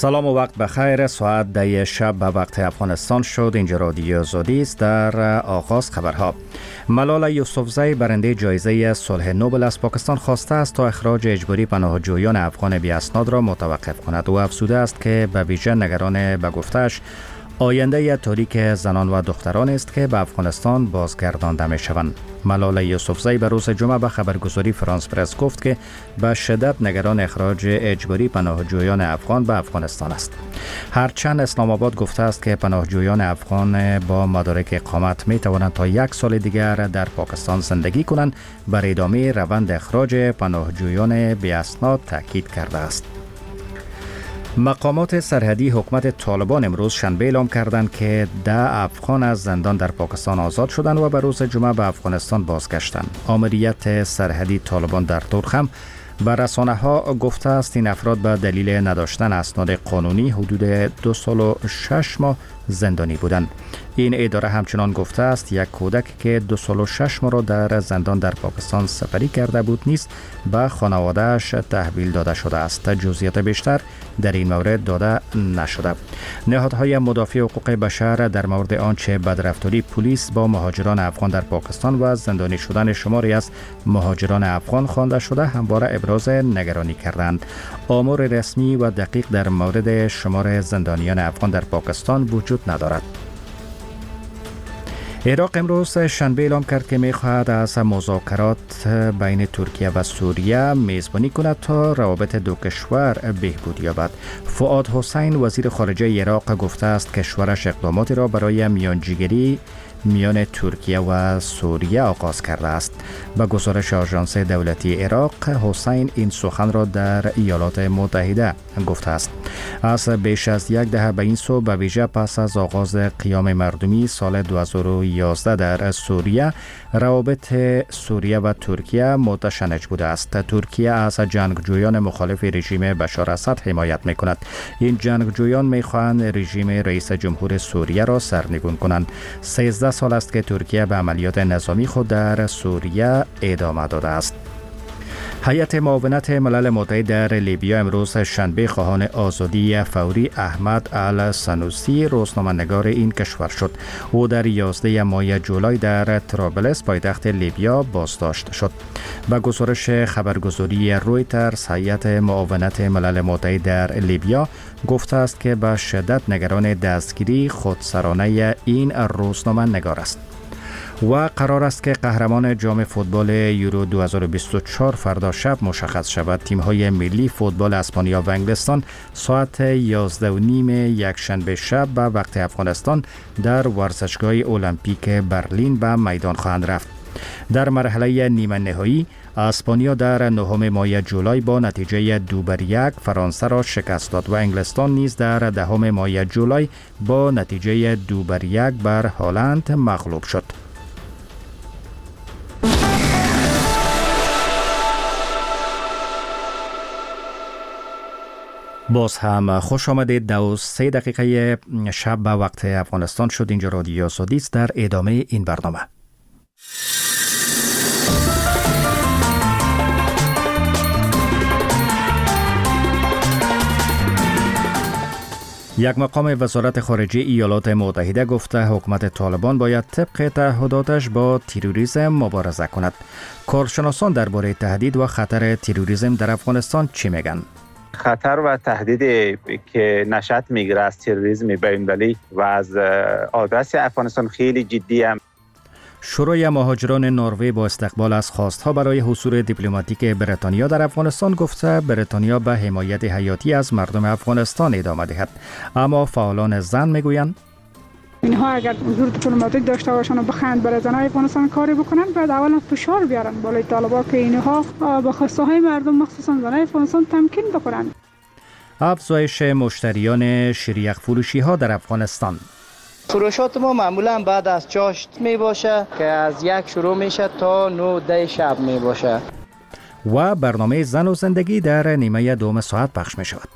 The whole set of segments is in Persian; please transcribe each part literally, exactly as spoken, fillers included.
سلام و وقت بخیر. ساعت ده شب به وقت افغانستان شد. اینجا رادیو آزادی است. در آغاز خبرها: ملال یوسفزی برنده جایزه صلح نوبل از پاکستان خواسته است تا اخراج اجباری پناهجویان افغان بی اسناد را متوقف کند. او افزوده است که به ویژه نگران به گفتش آینده تاریک زنان و دختران است که به افغانستان بازگردانده می شوند. ملال یوسفزی به روز جمعه به خبرگزاری فرانس پرس گفت که به شدت نگران اخراج اجباری پناهجویان افغان به افغانستان است. هرچند اسلام آباد گفته است که پناهجویان افغان با مدارک اقامت می توانند تا یک سال دیگر در پاکستان زندگی کنند، بر ادامه روند اخراج پناهجویان بی اسناد تاکید کرده است. مقامات سرحدی حکومت طالبان امروز شنبه اعلام کردند که ده افغان از زندان در پاکستان آزاد شدند و به روز جمعه به افغانستان بازگشتند. آمریت سرحدی طالبان در تورخم به رسانه ها گفته است این افراد به دلیل نداشتن اسناد قانونی حدود دو سال و شش ماه زندانی بودند. این اداره همچنان گفته است یک کودک که دو سال و شش ماه را در زندان در پاکستان سپری کرده بود نیز به خانواده‌اش تحویل داده شده است. جزئیات بیشتر در این مورد داده نشده. نهادهای مدافع حقوق بشر در مورد آنچه بدرفتاری پلیس با مهاجران افغان در پاکستان و زندانی شدن شماری از مهاجران افغان خوانده شده همواره ابراز نگرانی کردند. آمار رسمی و دقیق در مورد شمار زندانیان افغان در پاکستان وجود ندارد. عراق امروز شنبه اعلام کرد که می‌خواهد از مذاکرات بین ترکیه و سوریه میزبانی کند تا روابط دو کشور بهبود یابد. فؤاد حسین وزیر خارجه عراق گفته است کشورش اقداماتی را برای میانجیگری میان ترکیه و سوریه آغاز کرده است. با گزارش آژانس دولتی عراق، حسین این سخن را در ایالات متحده گفته است. از بیش از یک دهه به این سو به ویژه پس از آغاز قیام مردمی سال دو هزار و یازده در سوریه، روابط سوریه و ترکیه متشنج بوده است. ترکیه از جنگجویان مخالف رژیم بشار اسد حمایت می‌کند. این جنگجویان می‌خواهند رژیم رئیس جمهور سوریه را سرنگون کنند. سیزده سال است که ترکیه به عملیات نظامی خود در سوریه ادامه داده است. هیئت معاونت ملل متحد در لیبیا امروز شنبه خواهان آزادی فوری احمد السنوسی روزنامه‌نگار این کشور شد. او در یازده ماه جولای در طرابلس پایتخت لیبیا بازداشت شد. با گزارش خبرگزاری رویترز، هیئت معاونت ملل متحد در لیبیا گفته است که به شدت نگران دستگیری خودسرانه این روزنامه‌نگار است. و قرار است که قهرمان جام فوتبال یورو دو هزار و بیست و چهار فردا شب مشخص شود. تیم‌های ملی فوتبال اسپانیا و انگلستان ساعت یازده و نیم یک شنبه شب به وقت افغانستان در ورزشگاه المپیک برلین به میدان خواهند رفت. در مرحله نیمه نهایی اسپانیا در نهم ماه جولای با نتیجه دو بر یک فرانسه را شکست داد و انگلستان نیز در دهم ماه جولای با نتیجه دو بر یک بر هلند مغلوب شد. باز هم خوش آمدید. دو سه دقیقه شب به وقت افغانستان شد. اینجا رادیو آزادی است. در ادامه این برنامه یک مقام وزارت خارجه ایالات متحده گفته حکومت طالبان باید طبق تعهداتش با تروریسم مبارزه کند. کارشناسان درباره تهدید و خطر تروریسم در افغانستان چی میگن؟ خطر و تهدیدی که نشأت میگیره از تروریسم بین‌المللی و از آدرس افغانستان خیلی جدی است. شورای مهاجران نروژ با استقبال از خواستها برای حضور دیپلماتیک بریتانیا در افغانستان گفته بریتانیا به حمایت حیاتی از مردم افغانستان ادامه دهد. اما فعالان زن میگویند اینها اگر حضور دیپلماتیک داشته باشند و بخواهند برای زنان افغانستان کاری بکنند، باید اولا فشار بیارن بالای طالبان که اینها به خواسته های مردم مخصوصا زنان افغانستان تمکین بکنند. افزایش مشتریان شیریخ فروشی ها در افغانستان. فروشات ما معمولا بعد از چاشت می باشه که از یک شروع میشه تا نه ده شب می باشه. و برنامه زن و زندگی در نیمه دوم ساعت پخش می شود.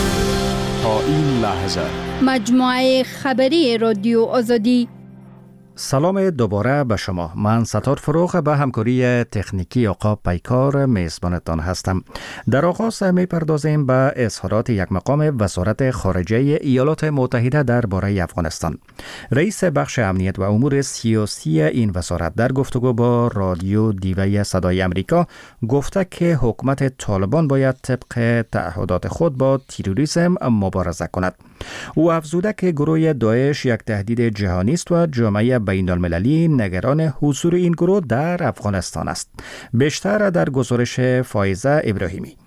تا این لحظه مجموعه خبری رادیو آزادی سلام دوباره به شما. من ستار فروغ به همکاری تکنیکی آقا پیکار میزبانتان هستم. در آغاز میپردازیم به اظهارات یک مقام وزارت خارجه ایالات متحده درباره افغانستان. رئیس بخش امنیت و امور سیاسی این وزارت در گفتگو با رادیو دیوی صدای امریکا گفته که حکومت طالبان باید طبق تعهدات خود با تروریسم مبارزه کند. او افزوده که گروه داعش یک تهدید جهانی است و جامعه بین المللی نگران حضور این گروه در افغانستان است. بیشتر در گزارش فایزه ابراهیمی.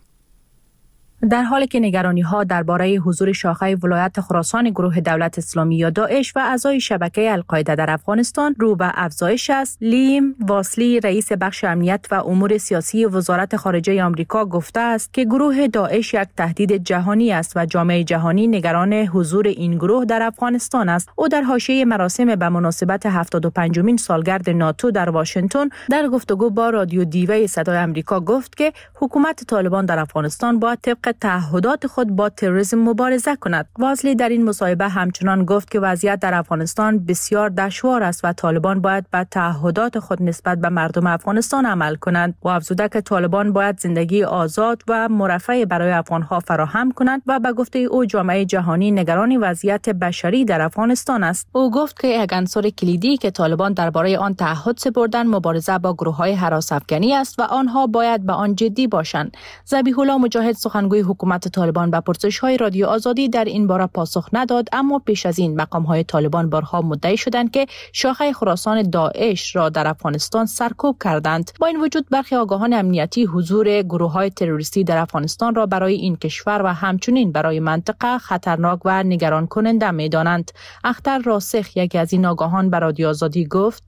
در حالی که نگرانی‌ها درباره حضور شاخه ولایت خراسان گروه دولت اسلامی یا داعش و اعضای شبکه القاعده در افغانستان رو به افزایش است، لیم واسلی رئیس بخش امنیت و امور سیاسی وزارت خارجه آمریکا گفته است که گروه داعش یک تهدید جهانی است و جامعه جهانی نگران حضور این گروه در افغانستان است. او در حاشیه مراسم به مناسبت هفتاد و پنجمین سالگرد ناتو در واشنگتن در گفتگو با رادیو دیوی صدای امریکا گفت که حکومت طالبان در افغانستان باید طبق تعهدات خود با تروریسم مبارزه کند. وازلی در این مصاحبه همچنان گفت که وضعیت در افغانستان بسیار دشوار است و طالبان باید به تعهدات خود نسبت به مردم افغانستان عمل کنند. و افزوده که طالبان باید زندگی آزاد و مرفه برای افغانها فراهم کنند و به گفته او جامعه جهانی نگران وضعیت بشری در افغانستان است. او گفت که یک عنصر کلیدی که طالبان درباره آن تعهد سپردن مبارزه با گروه‌های هراس افکنی است و آنها باید به آن جدی باشند. ذبیح الله مجاهد سخنگوی حکومت طالبان به پرسش‌های رادیو آزادی در این باره پاسخ نداد، اما پیش از این مقام‌های طالبان بارها مدعی شدند که شاخه خراسان داعش را در افغانستان سرکوب کردند. با این وجود برخی آگاهان امنیتی حضور گروه‌های تروریستی در افغانستان را برای این کشور و همچنین برای منطقه خطرناک و نگران کننده می‌دانند. اختر راسخ یکی از این آگاهان به رادیو آزادی گفت: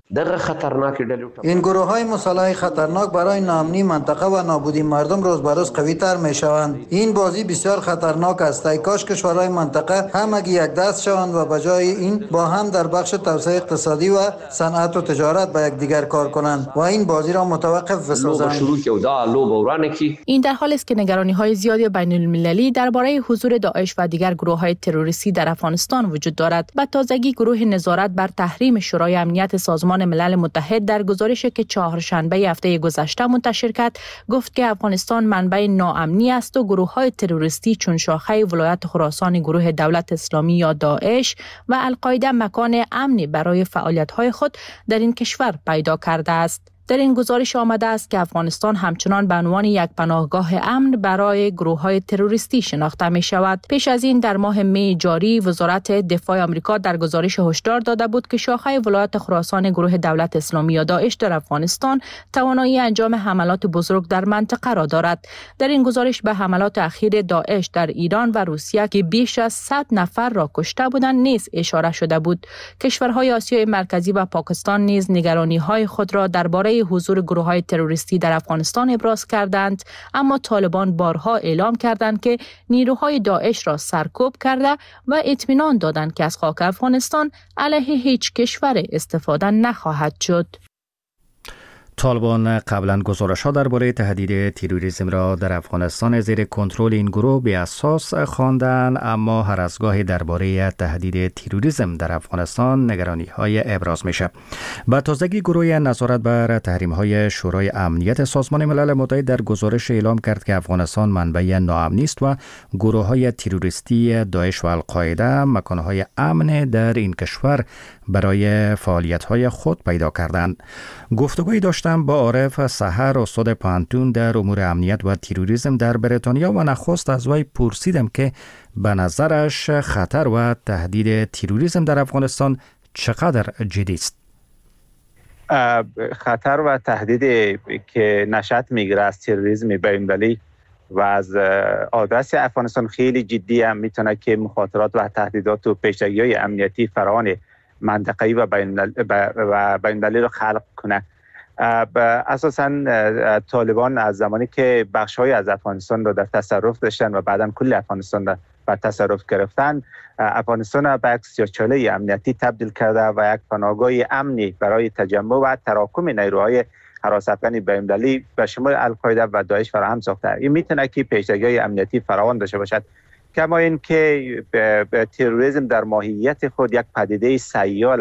این گروه‌های مسلح خطرناک برای ناامنی منطقه و نابودی مردم روز به روز قوی‌تر می‌شوند. این بازی بسیار خطرناک است. ای کاش کشورهای منطقه همگی یک دست شوند و بجای این با هم در بخش توسعه اقتصادی و صنعت و تجارت به یکدیگر کار کنند و این بازی را متوقف بسازند. این در حالی است که نگرانی‌های زیادی بین المللی درباره حضور داعش و دیگر گروه‌های تروریستی در افغانستان وجود دارد. به تازگی گروه نظارت بر تحریم شورای امنیت سازمان ملل متحد در گزارشی که چهارشنبه هفته گذشته منتشر کرد گفت که افغانستان منبع ناامنی است و گروه‌های تروریستی چون شاخه ولایت خراسان گروه دولت اسلامی یا داعش و القاعده مکان امنی برای فعالیت‌های خود در این کشور پیدا کرده است. در این گزارش آمده است که افغانستان همچنان به عنوان یک پناهگاه امن برای گروه‌های تروریستی شناخته می شود. پیش از این در ماه می جاری وزارت دفاع آمریکا در گزارش هشدار داده بود که شاخه ولایت خراسان گروه دولت اسلامی یا داعش در افغانستان توانایی انجام حملات بزرگ در منطقه را دارد. در این گزارش به حملات اخیر داعش در ایران و روسیه که بیش از صد نفر را کشته بودند نیز اشاره شده بود. کشورهای آسیای مرکزی و پاکستان نیز نگرانی‌های خود را درباره حضور گروه‌های تروریستی در افغانستان ابراز کردند، اما طالبان بارها اعلام کردند که نیروهای داعش را سرکوب کرده و اطمینان دادند که از خاک افغانستان علیه هیچ کشور استفاده نخواهد شد. طالبان قبلا گزارش‌ها درباره تهدید تروریسم را در افغانستان زیر کنترل این گروه به اساس خواندند، اما هر از گاهی درباره تهدید تروریسم در افغانستان نگرانی‌های ابراز میشه. با تازگی گروه نظارت بر تحریم‌های شورای امنیت سازمان ملل متحد در گزارش اعلام کرد که افغانستان منبع ناامنی است و گروه‌های تروریستی داعش و القاعده مکان‌های امن در این کشور برای فعالیت‌های خود پیدا کردند. گفتگویی داشتم با عارف سحر استاد پانتون در امور امنیت و تروریسم در بریتانیا و نخست از وی پرسیدم که به نظرش خطر و تهدید تروریسم در افغانستان چقدر جدی است. خطر و تهدیدی که نشأت میگیره از تروریسم بین‌المللی و از آدرس افغانستان خیلی جدی هم میتونه که مخاطرات و تهدیدات و پیشگی‌های امنیتی فراوان منطقه‌ای و بین‌المللی را خلق کنه. اساساً طالبان از زمانی که بخش‌های از افغانستان را در تصرف داشتن و بعداً کل افغانستان را به تصرف گرفتن، افغانستان را به یک سیاه‌چاله امنیتی تبدیل کرده و یک پناهگاه امنی برای تجمع و تراکم نیروهای هراس افکن بین‌المللی به شمول القاعده و داعش فراهم ساخته. این میتونه که پیشگی‌های امنیتی فراوان داشته باشد. کما اینکه تروریسم در ماهیت خود یک پدیده سیال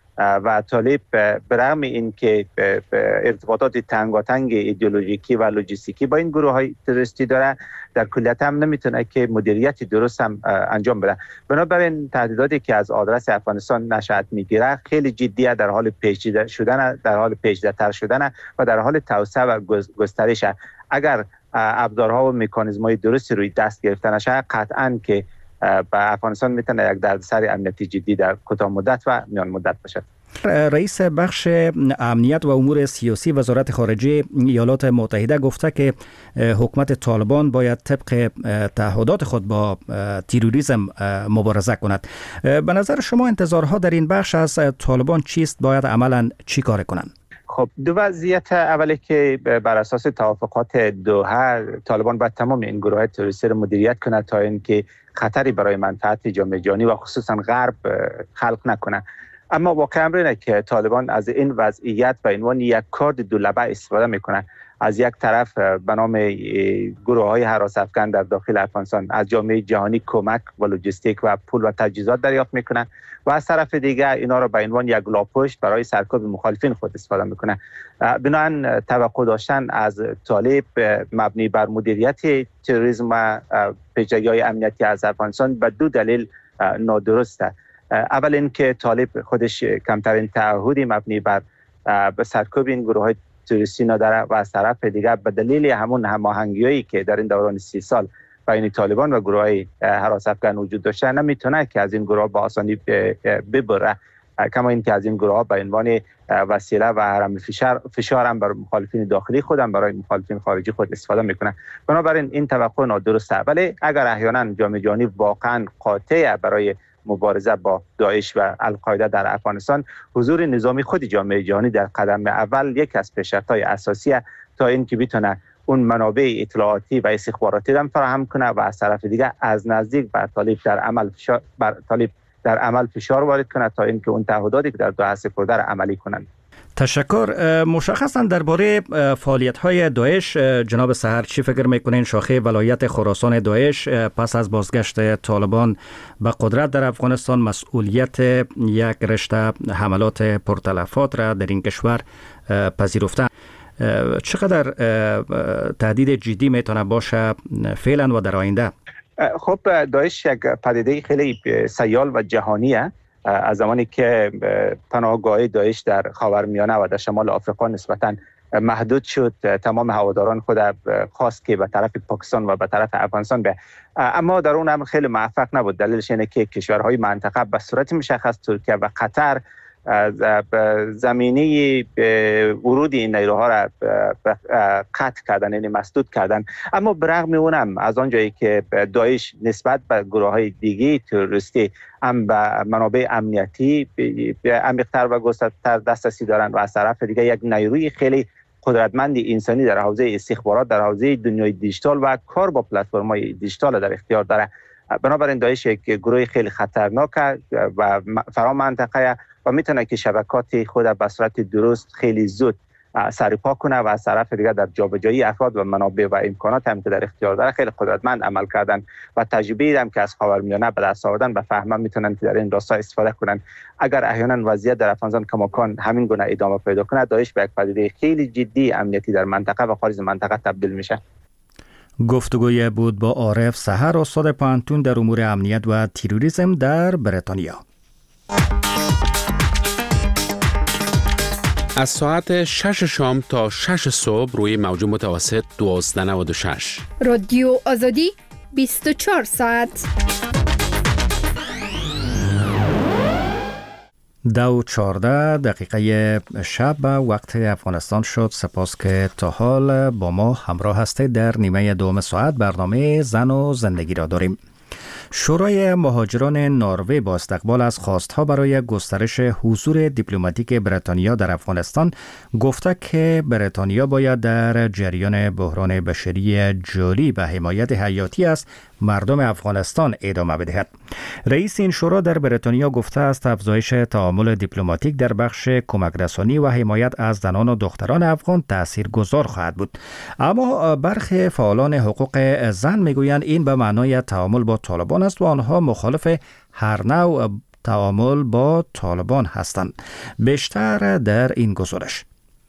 و طالب برغم این که ارتباطات تنگاتنگ ایدئولوژیکی و لوجستیکی با این گروه های تروریستی داره، در کلیت هم نمیتونه که مدیریت درست هم انجام بده. بنابراین تهدیداتی که از آدرس افغانستان نشأت میگیره خیلی جدیه، در حال پیچیده شدن، در حال پیچیده‌تر شدن و در حال توسعه و گسترش. اگر ابزارها و مکانیزم‌های درستی روی دست گرفته نشه، قطعاً که به افغانستان میتونه یک دردسر امنیتی جدی در کوتاه مدت و میان مدت باشد. رئیس بخش امنیت و امور سیاسی وزارت خارجه ایالات متحده گفته که حکومت طالبان باید طبق تعهدات خود با تروریسم مبارزه کند. به نظر شما انتظارها در این بخش از طالبان چیست؟ باید عملاً چی کار کنند؟ خب دو وضعیت. اولی که بر اساس توافقات دوحه طالبان باید تمام این گروه تروریستی را مدیریت کند تا اینکه خطری برای منفعت جامعه جهانی و خصوصا غرب خلق نکنه. اما واقعا اینه که طالبان از این وضعیت به عنوان یک کارد دولبه استفاده میکنه. از یک طرف به نام گروه های هراس افکن در داخل افغانستان از جامعه جهانی کمک و لوجستیک و پول و تجهیزات دریافت میکنن و از طرف دیگه اینا را به عنوان یک لاپشت برای سرکوب مخالفین خود استفاده میکنه. بنابراین توقع داشتن از طالب مبنی بر مدیریت تروریسم و پیچیدگی‌های امنیتی از افغانستان به دو دلیل نادرسته. اول اینکه طالب خودش کمترین تعهدی مبنی بر به سرکوب این گروه های تروریستی نداره و از طرف دیگر به دلیل همون هماهنگی‌هایی که در این دوران سی سال بین طالبان و گروه های هراس افکن وجود داشته نمیتونه که از این گروه با آسانی ببره، کما اینکه از این گروه به عنوان وسیله و هرم فشار فشار هم بر مخالفین داخلی خودم برای مخالفین خارجی خود استفاده میکنه. بنابراین این توقع نادرسته. ولی اگر احیانا جامعه جهانی واقعا قاطع برای مبارزه با داعش و القاعده در افغانستان، حضور نظامی خود جامعه جهانی در قدم اول یک از پیشرفت‌های اساسیه تا اینکه بتونه اون منابع اطلاعاتی و استخباراتی را فراهم کنه و از طرف دیگه از نزدیک بر طالب در عمل فشار بر طالب در عمل فشار وارد کنه تا اینکه اون تعهداتی که در دوحه سپرده را عملی کنند. تشکر. مشخصا درباره فعالیت‌های داعش جناب سحر چی فکر میکنین؟ شاخه ولایت خراسان داعش پس از بازگشت طالبان به قدرت در افغانستان مسئولیت یک رشته حملات پرتلفات را در این کشور پذیرفته. چقدر تهدید جدی میتونه باشه فعلا و در آینده؟ خب داعش یک پدیده خیلی سیال و جهانیه. از زمانی که پناهگاه داعش در خاورمیانه و در شمال آفریقا نسبتاً محدود شد، تمام هواداران خود خواست که به طرف پاکستان و به طرف افغانستان به، اما در اون امر خیلی موفق نبود. دلیلش اینه که کشورهای منطقه به صورت مشخص ترکیه و قطر زمینه ورود این نیروها را قطع کردن، یعنی مسدود کردن. اما برغم اونم از آنجایی که داعش نسبت به گروه های دیگه تروریستی هم به منابع امنیتی عمیق‌تر و گسترده‌تر دسترسی دارند و از طرف دیگه یک نیروی خیلی قدرتمند انسانی در حوزه استخبارات، در حوزه دنیای دیجیتال و کار با پلتفرم‌های دیجیتال در اختیار داره. بنابراین داعش یک گروه خیلی خطرناک و فرا منطقه و میتونه که شبکات خود به صورت درست خیلی زود سرپا کنه و از طرف دیگر در جابجایی افراد و منابع و امکانات هم که در اختیار داره خیلی قدرتمند عمل کردن و تجربه هم که از خاورمیانه به دست آوردن به فهمم میتونن که در این راستا استفاده کنن. اگر احیانا وضعیت در افغانستان کماکان همین گونه ادامه پیدا کنه، داعش به یک پدیده خیلی جدی امنیتی در منطقه و خارج منطقه تبدیل میشه. گفتگوی بود با عارف سحر، استاد پانتون در امور امنیت و تروریسم در بریتانیا. از ساعت شش شام تا شش صبح روی موج متوسط دوازده نود و شش. رادیو آزادی بیست و چهار ساعت. دو چارده دقیقه شب وقت افغانستان شد. سپاس که تا حال با ما همراه هستید. در نیمه دوم ساعت برنامه زن و زندگی را داریم. شورای مهاجران نروژ با استقبال از خواستها برای گسترش حضور دیپلماتیک بریتانیا در افغانستان گفته که بریتانیا باید در جریان بحران بشری جاری به حمایت حیاتی از مردم افغانستان ادامه بدهد. رئیس این شورا در بریتانیا گفته است افزایش تعامل دیپلماتیک در بخش کمک رسانی و حمایت از زنان و دختران افغان تاثیرگذار خواهد بود. اما برخی فعالان حقوق زن میگویند این به معنای تعامل با طالبان است و آنها مخالف هر نوع تعامل با طالبان هستند. بیشتر در این گزارش.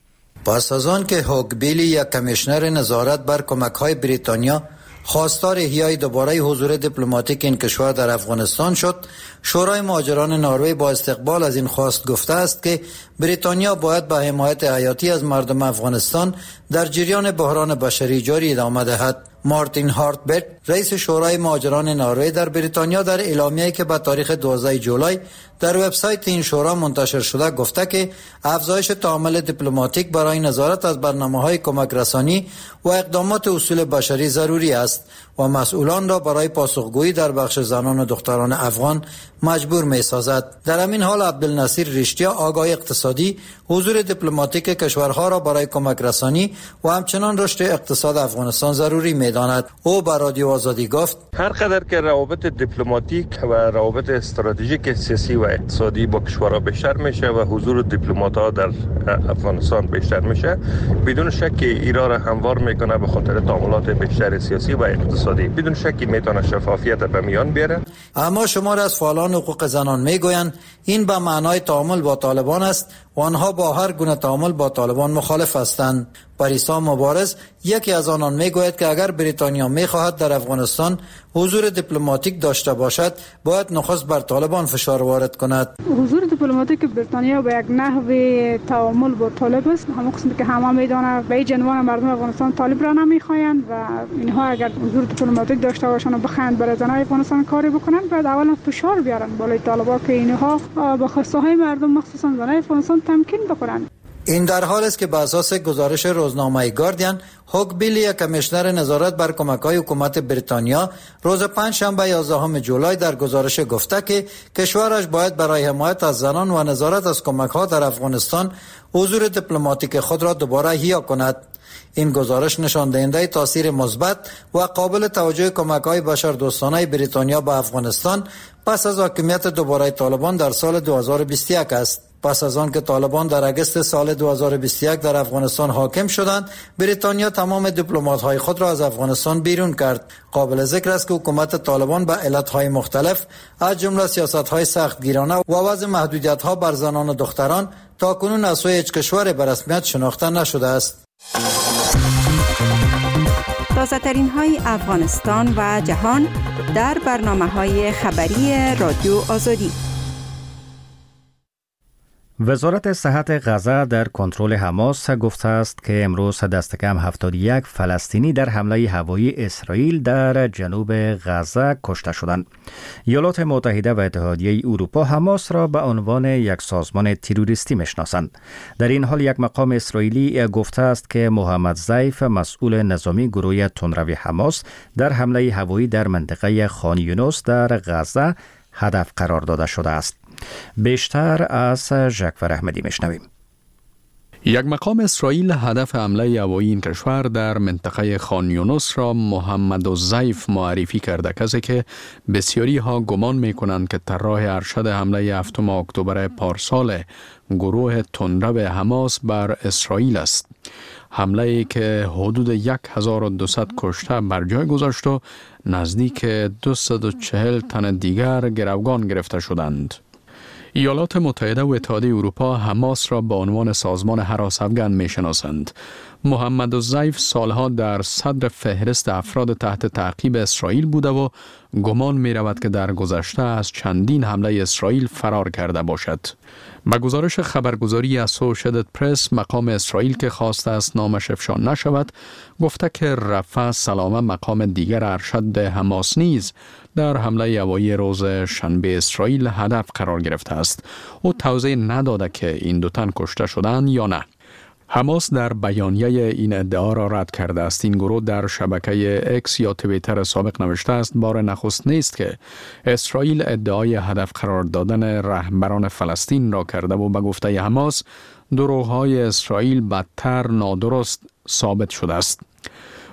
پس از آن که هوگ بیلی یک کمیشنر نظارت بر کمک‌های بریتانیا خواستار احیای دوباره حضور دیپلماتیک این کشور در افغانستان شد، شورای مهاجران نروژ با استقبال از این خواست گفته است که بریتانیا باید به حمایت حیاتی از مردم افغانستان در جریان بحران بشری جاری ادامه دهد. مارتین هارتبرگ، رئیس شورای مهاجران نروژ در بریتانیا، در اعلامیه‌ای که به تاریخ دوازده جولای در وبسایت این شورا منتشر شده گفته که افزایش تعامل دیپلماتیک برای نظارت از برنامه‌های کمک رسانی و اقدامات اصول بشری ضروری است و مسئولان را برای پاسخگویی در بخش زنان و دختران افغان مجبور می‌سازد. در همین حال عبدالنصیر ریشتیا، آگاه اقتصادی، حضور دیپلماتیک کشورها را برای کمک رسانی و همچنان رشد اقتصاد افغانستان ضروری می‌داند. او به رادیو آزادی گفت: هر قدر که روابط دیپلماتیک و روابط استراتژیک سیاسی و اقتصادی با کشورها بیشتر میشه و حضور دیپلمات‌ها در افغانستان بیشتر میشه، بدون شک ایران را هموار میکنه به خاطر تعاملات بیشتر سیاسی و اقتصادی. بدون شک میتونه شفافیت به میان بیاره. اما شمار از فعالان حقوق زنان میگویند این به معنای تعامل با طالبان است و آنها با هر گونه تعامل با طالبان مخالف هستند. پریسا مبارز، یکی از آنان، میگوید که اگر بریتانیا میخواهد در افغانستان حضور دیپلماتیک داشته باشد، باید نخست بر طالبان فشار وارد کند. حضور دیپلماتیک بریتانیا به یک نحو تعامل با طالب است، همون قسمتی که همه میدانند به جنوان مردم افغانستان طالب را نمیخواهند و اینها اگر حضور دیپلماتیک داشته باشند و بخواهند برای زنای افغانستان کاری بکنند، باید اولا فشار بیارن بالای طالبا که اینها به خواسته های مردم مخصوصا زنای افغانستان تمکین بکنند. این در حال است که بر اساس گزارش روزنامه گاردین، هوگ بیلی، کمیشنر نظارت بر کمک‌های حکومت بریتانیا، روز پنجشنبه یازدهم جولای در گزارش گفته که کشورش باید برای حمایت از زنان و نظارت از کمک‌ها در افغانستان حضور دیپلماتیک خود را دوباره احیا کند. این گزارش نشان دهنده تاثیر مثبت و قابل توجه کمک‌های بشردوستانه بریتانیا به افغانستان پس از حاکمیت دوباره طالبان در سال دو هزار و بیست و یک است. پس از آن که طالبان در اگست سال دو هزار و بیست و یک در افغانستان حاکم شدند، بریتانیا تمام دیپلمات‌های خود را از افغانستان بیرون کرد. قابل ذکر است که حکومت طالبان به علت‌های مختلف از جمله سیاست‌های سختگیرانه و وضع محدودیت‌ها بر زنان و دختران تاکنون از سوی هیچ کشور به رسمیت شناخته نشده است. تازه ترین های افغانستان و جهان در برنامه‌های خبری رادیو آزادی. وزارت صحت غزه در کنترل حماس گفته است که امروز دست کم هفتاد و یک فلسطینی در حمله هوایی اسرائیل در جنوب غزه کشته شدند. ایالات متحده و اتحادیه اروپا حماس را به عنوان یک سازمان تروریستی میشناسند. در این حال یک مقام اسرائیلی گفته است که محمد ضیف، مسئول نظامی گروه تندروی حماس، در حمله هوایی در منطقه خان یونس در غزه هدف قرار داده شده است. بیشتر از جعفر احمدی میشنویم. یک مقام اسرائیل هدف حمله هوایی این کشور در منطقه خان یونس را محمد الضیف معرفی کرده، کسی که بسیاری ها گمان می کنند که طراح ارشد حمله هفتم اکتبر پارسال گروه تندرو حماس بر اسرائیل است. حمله ای که حدود هزار و دویست کشته بر جای گذاشت و نزدیک دویست و چهل تن دیگر گروگان گرفته شدند. ایالات متحده و اتحادیه اروپا حماس را به عنوان سازمان هراس افغان می‌شناسند. محمد الضیف سالها در صدر فهرست افراد تحت تعقیب اسرائیل بوده و گمان می رود که در گذشته از چندین حمله اسرائیل فرار کرده باشد. با گزارش خبرگزاری اسوشییتد پرس، مقام اسرائیل که خواسته است نامش افشا نشود، گفته که رفع سلامه، مقام دیگر ارشد حماس نیز در حمله هوایی روز شنبه اسرائیل هدف قرار گرفته است. او توضیح نداده که این دو تن کشته شدند یا نه. حماس در بیانیه این ادعا را رد کرده است. این گروه در شبکه اکس یا توییتر سابق نوشته است بار نخست نیست که اسرائیل ادعای هدف قرار دادن رهبران فلسطین را کرده و به گفته حماس دروغ‌های اسرائیل بدتر نادرست ثابت شده است.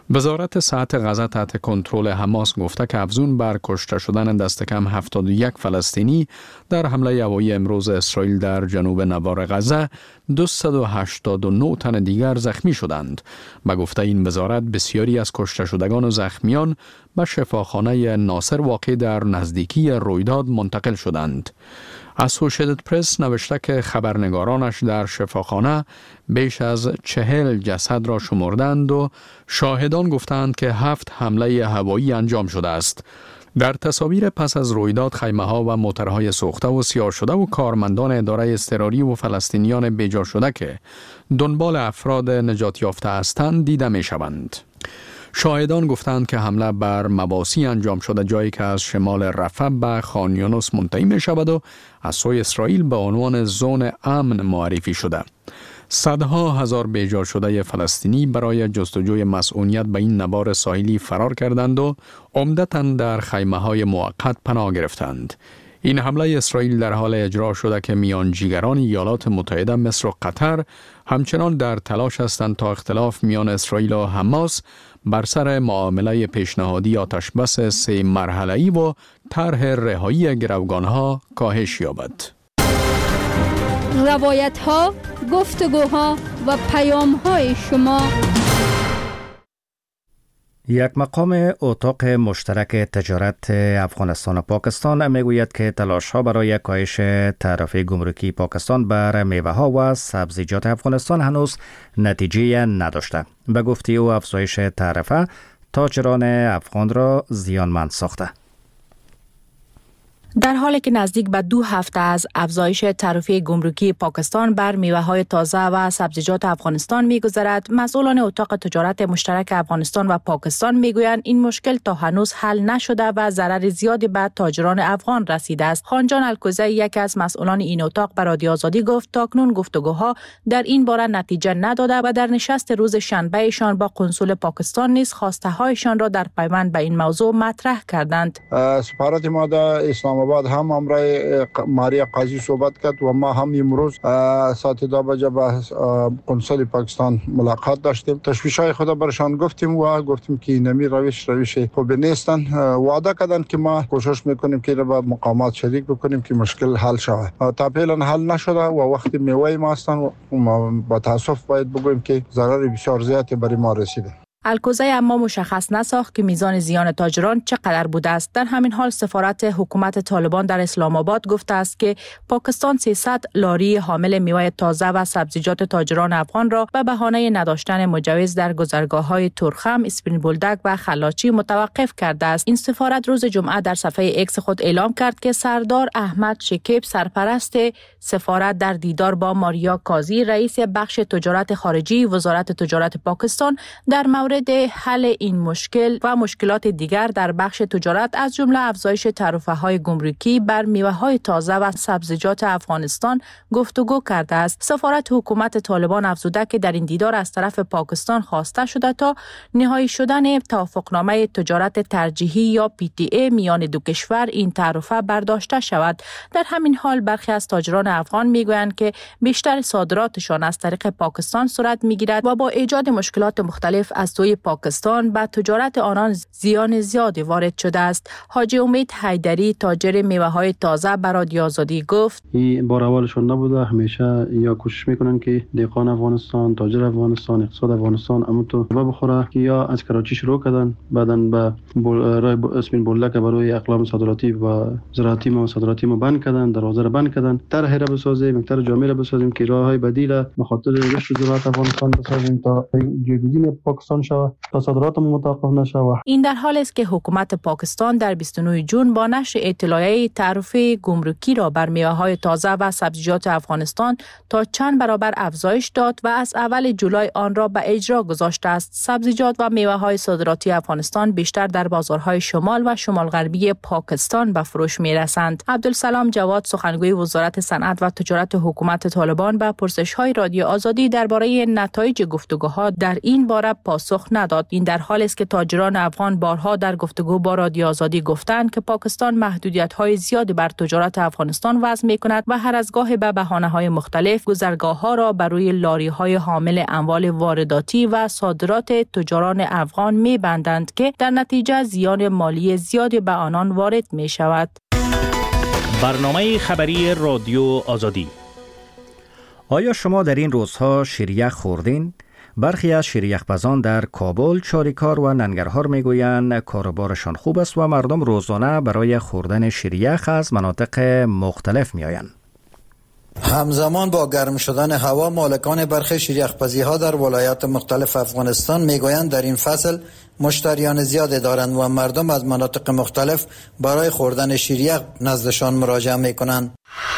وزارت صحت غزه تحت کنترل حماس گفته که افزون بر کشته شدن دست کم هفتاد و یک فلسطینی در حمله هوایی امروز اسرائیل در جنوب نوار غزه، دویست و هشتاد و نه تن دیگر زخمی شدند. به گفته این وزارت بسیاری از کشته شدگان و زخمیان به شفاخانه ناصر واقع در نزدیکی رویداد منتقل شدند. اسوشیتد پرس نوشته که خبرنگارانش در شفاخانه بیش از چهل جسد را شمردند و شاهدان گفتند که هفت حمله هوایی انجام شده است. در تصاویر پس از رویداد خیمه ها و موترهای سوخته و سیاه شده و کارمندان اداره اضطراری و فلسطینیان بیجا شده که دنبال افراد نجات یافته هستند دیده می شوند. شاهدان گفتند که حمله بر مواسی انجام شده جایی که از شمال رفح به خان یونس منتهی می شود و از سوی اسرائیل به عنوان زون امن معرفی شده. صدها هزار بیجا شده فلسطینی برای جستجوی مسئولیت به این نوار ساحلی فرار کردند و عمدتاً در خیمه های موقت پناه گرفتند. این حمله اسرائیل در حال اجرا شده که میانجیگران ایالات متحده مصر و قطر همچنان در تلاش هستند تا اختلاف میان اسرائیل و حماس بر سر معامله پیشنهادی آتشبس سه مرحله‌ای و طرح رهایی گروگانها کاهش یابد. روایت ها، گفتگوها و پیام های شما. یک مقام اتاق مشترک تجارت افغانستان و پاکستان میگوید که تلاش ها برای کاهش تعرفه گمرکی پاکستان بر میوه ها و سبزیجات افغانستان هنوز نتیجه نداشته. به گفته او افزایش تعرفه تاجران افغان را زیانمند ساخته. در حالی که نزدیک به دو هفته از افزایش تعرفه گمرکی پاکستان بر میوه‌های تازه و سبزیجات افغانستان می‌گذرد، مسئولان اتاق تجارت مشترک افغانستان و پاکستان می‌گویند این مشکل تا هنوز حل نشده و ضرر زیادی به تاجران افغان رسیده است. خانجان الکوزی، یکی از مسئولان این اتاق، به رادیو آزادی گفت تاکنون گفتگوها در این باره نتیجه نداده و در نشست روز شنبه ایشان با قنسول پاکستان نیز خواسته‌هایشان را در پیوند به این موضوع مطرح کردند. سفارت ما در اسلام آباد هم امرای ماریا قاضی صحبت کرد و ما هم امروز ساعت دو بجه با قنسول پاکستان ملاقات داشتیم. تشویش‌های خود برشان گفتیم و گفتیم که نمی روش روش خوب نیستن. وعده کردن که ما کوشش میکنیم که با مقامات شریک بکنیم که مشکل حل شود. تا فعلا حل نشده و وقتی میوه ما هستن و با تاسف باید بگوییم که ضرر بسیار زیادی برای ما رسیده. الکوزی اما مشخص نساخت که میزان زیان تاجران چقدر بوده است. در همین حال سفارت حکومت طالبان در اسلام آباد گفته است که پاکستان سیصد لاری حامل میوه تازه و سبزیجات تاجران افغان را به بهانه نداشتن مجوز در گذرگاه‌های تورخم، اسپین بولدک و خلاچی متوقف کرده است. این سفارت روز جمعه در صفحه ایکس خود اعلام کرد که سردار احمد شکیب، سرپرست سفارت، در دیدار با ماریا قاضی، رئیس بخش تجارت خارجی وزارت تجارت پاکستان، در مورد حل این مشکل و مشکلات دیگر در بخش تجارت از جمله افزایش تعرفه‌های گمرکی بر میوه‌های تازه و سبزیجات افغانستان گفتگو کرده است. سفارت حکومت طالبان افزوده که در این دیدار از طرف پاکستان خواسته شده تا نهایی شدن توافقنامه تجارت ترجیحی یا پی تی ای میان دو کشور این تعرفه برداشته شود. در همین حال برخی از تاجران افغان میگویند که بیشتر صادراتشان از طریق پاکستان صورت میگیرد و با ایجاد مشکلات مختلف از سوی پاکستان به تجارت آنان زیان زیادی وارد شده است. حاجی امید حیدری، تاجر میوه‌های تازه، به رادیو آزادی گفت این بار اولشون نبوده. همیشه یا کوشش میکنن که دهقان افغانستان، تاجر افغانستان، اقتصاد افغانستان امتو بخوره که یا از کراچی شروع کردن، بعدن به رای اسمین بولدک برای اقلام صادراتی و زراعتی و صادراتی ما بند کردن، دروازه را بند کردن. طرح را بسازیم، طرح جامع را بسازیم که راههای بدیل به خاطر رشد زراعت افغانستان بسازیم تا جایگزین پاکستان شود، تا صادرات متوقف نشود. این در حالی است که حکومت پاکستان در بیست و نه ژوئن با نشر اطلاعیه تعرفه گمرکی را بر میوه‌های تازه و سبزیجات افغانستان تا چند برابر افزایش داد و از اول جولای آن را به اجرا گذاشته است. سبزیجات و میوه‌های صادراتی افغانستان بیشتر در بازارهای شمال و شمال غربی پاکستان به فروش می‌رسند. عبدالسلام جواد، سخنگوی وزارت صنعت و تجارت حکومت طالبان، به پرسش‌های رادیو آزادی درباره نتایج گفتگوها در این باره پاسخ پاسخ نداد. این در حالی است که تاجران افغان بارها در گفتگو با رادیو آزادی گفتند که پاکستان محدودیت‌های زیادی بر تجارت افغانستان وضع می‌کند و هر از گاهی به بهانه‌های مختلف گذرگاه‌ها را بر روی لاری‌های حامل اموال وارداتی و صادرات تجاران افغان می‌بندند که در نتیجه زیان مالی زیادی به آنان وارد می‌شود. برنامه خبری رادیو آزادی. آیا شما در این روزها شیریخ خوردین؟ برخی از شیریخ‌پزان در کابل، چاریکار و ننگرهار میگویند کاروبارشان خوب است و مردم روزانه برای خوردن شیریخ از مناطق مختلف میآیند. همزمان با گرم شدن هوا، مالکان برخی شیریخ‌پزی‌ها در ولایات مختلف افغانستان میگویند در این فصل مشتریان زیادی دارند و مردم از مناطق مختلف برای خوردن شیریخ نزدشان مراجعه میکنند.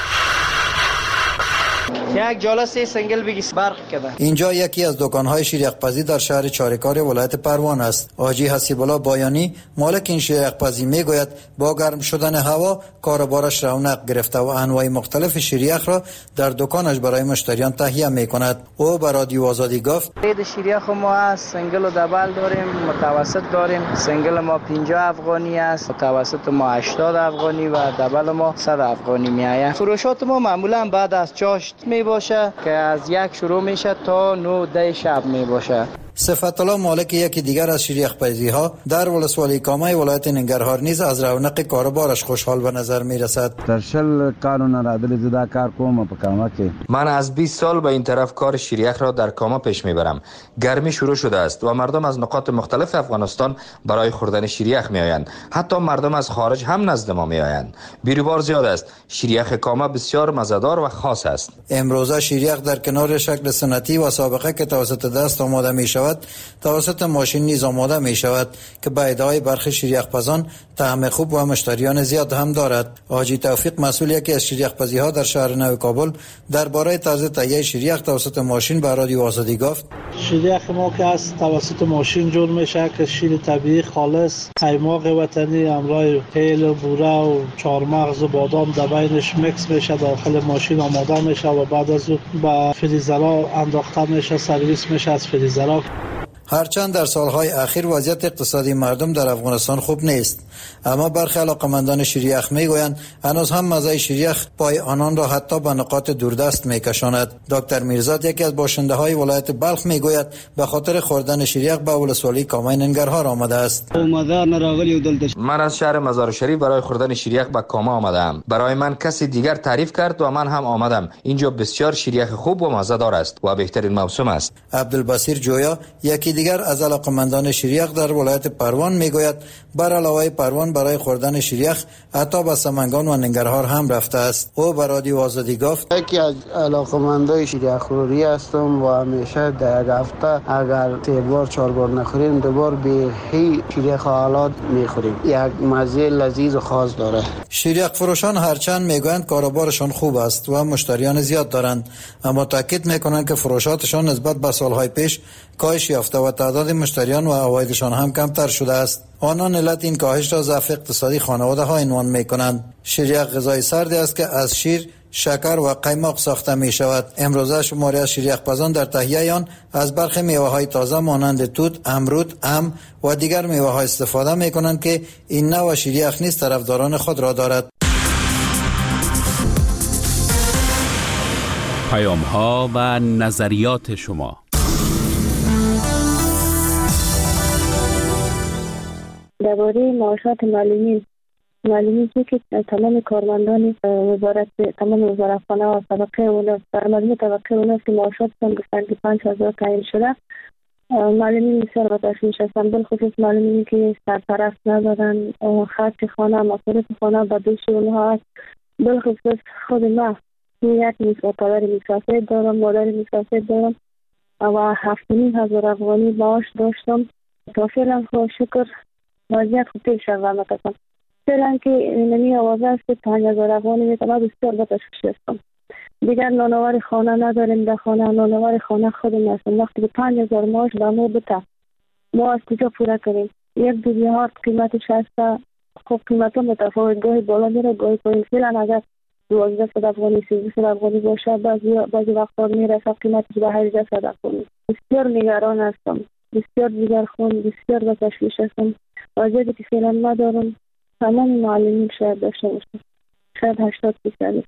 یک جلسه سنگل بگی برق کده. اینجا یکی از دکان‌های شیریخ‌پزی در شهر چاریکار ولایت پروان است. حاجی حسیب‌الله بایانی مالک این شیریخ‌پزی میگوید با گرم شدن هوا کاروبارش رونق گرفته و انواع مختلف شیریخ را در دکانش برای مشتریان تهیه میکند. او به رادیو آزادی گفت: رید شیریخ ما هست، سنگل و دبل داریم، متوسط داریم. سنگل ما پنجاه افغانی است، متوسط ما هشتاد افغانی و دبل ما صد افغانی میآید. فروشات ما معمولا بعد از چاشت می باشه که از یک شروع میشه تا نه ده شب می باشه. صفت الله مالک یکی دیگر از شیریخ‌پزی ها در ولسوالی کامای ولایت ننگرهار نیز از رونق کاروبارش خوشحال به نظر می رسد. در شل کارونه را دل زده کار کوم په کاما کې. من از بیست سال به این طرف کار شیریخ را در کاما پیش میبرم. گرمی شروع شده است و مردم از نقاط مختلف افغانستان برای خوردن شیریخ می آیند. حتی مردم از خارج هم نزد ما می آیند. بیروبار زیاد است. شیریخ کاما بسیار مزه‌دار و خاص است. امروزه شیریخ در کنار شکل سنتی و سابقه که توسط دست آماده می شود، توسط ماشین نیز آماده می شود که به ادعای برخی شیریخ‌پزان طعم خوب و مشتریان زیاد هم دارد. حاجی توفیق مسئول یکی از شیریخ‌پزی ها در شهر نو کابل درباره طرز تهیه شیریخ توسط ماشین به رادیو آزادی گفت: شیریخ ما که از توسط ماشین جور میشه که شیر طبیعی خالص، قیماق وطنی همراه هیل و بوره و چهارمغز و بادام در بینش میکس میشه، داخل ماشین آماده میشه و بعد از اون به فریزرها انداخته میشه، سرویس میشه از فریزرها. هرچند در سالهای اخیر وضعیت اقتصادی مردم در افغانستان خوب نیست، اما برخی علاقمندان شیریخ میگویند هنوز هم مزه شیریخ پای آنان را حتی به نقاط دوردست میکشاند. دکتر میرزاد یکی از باشنده های ولایت بلخ میگوید به خاطر خوردن شیریخ به ولسوالی کامای ننگرهار آمده است. من از شهر مزار شریف برای خوردن شیریخ به کاما آمدم. برای من کسی دیگر تعریف کرد و من هم آمدم. اینجا بسیار شیریخ خوب و مزه دار است و بهترین موسم است. عبدالبصیر جویا یکی دیگر از علاقمندان شیریخ در ولایت پروان میگوید بر علاوه پروان برای خوردن شیریخ حتی به سمنگان و ننگرهار هم رفته است. او به رادیو آزادی گفت: یکی از علاقمندان شیریخ خوری هستم و همیشه در یک هفته اگر سه بار چهار بار نخوریم دوبار به هی شیریخ حالات میخوریم. یک مزه لذیذ و خاص داره. شیریخ فروشان هرچند میگویند کاروبارشان خوب است و مشتریان زیاد دارند، اما تاکید میکنند که فروشاتشان نسبت به سالهای پیش کاهش یافته و تعداد مشتریان و عوایدشان هم کمتر شده است. آنان علت این کاهش را ضعف اقتصادی خانواده ها عنوان میکنند. شیریخ غذای سردی است که از شیر، شکر و قیماق ساخته می شود. امروزه شماری از شیریخ‌پزان در تهیه آن از برخی میوه های تازه مانند توت، امرود، ام و دیگر میوه ها استفاده می کنند که این نوع شیریخ نیز طرفداران خود را دارد. پیام ها و نظریات شما. درباره معاشات معلمین معلومی که تمام کارمندان وزارت تمام وزارتخانه و طبقه اونها در مجموع طبقه اونها که معاشاتشان گفتن که پنج هزار تعیین شده، معلمین بسیار با تشویش هستند، بالخصوص معلمینی که سرپرست ندارن، خرج خانه، مصارف خانه به دوش اونها هست. بالخصوص خود ما یک میسا پدر مسافر دارم، مادر مسافر دارم و هفت نیم هزار افغانی معاش داشتم. تا فعلا خدا شکر وضعیت خوب پیش رفته است. فعلا که نمی آوازه است که پنج هزار افغانی میتونه بسیار با تشویش هستم. دیگر نانوار خانه نداریم، در خانه نانوار خانه خودم هستم. وقتی که پنج هزار معاش به ما بده، ما از کجا پوره کنیم؟ یک دو بیهار قیمتش هست. خب قیمت ها متفاوت، گاهی بالا میره گاهی پایین. فعلا اگر دوازده صد افغانی سیزده صد افغانی باشه، بعضی بعضی وقتا میرسه قیمتش به هجده صد افغانی. بسیار نگران هستم. بسیار دیگر خون بسیار به تشویش هستم. وضعیتی که فعلا ما دارم تمام معلمین شاید داشته باشم، شاید هشتاد فیصد.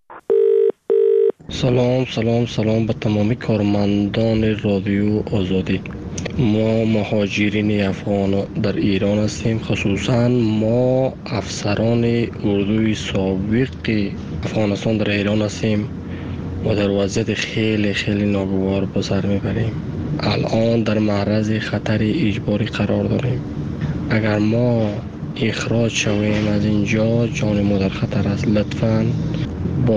سلام سلام سلام به تمامی کارمندان رادیو آزادی. ما مهاجرین افغان در ایران هستیم، خصوصا ما افسران اردوی سابق افغانستان در ایران هستیم و در وضعیت خیلی خیلی ناگوار به سر میبریم. الان در معرض خطر اجباری قرار داریم. اگر ما اخراج شویم از اینجا جان ما در خطر است. لطفاً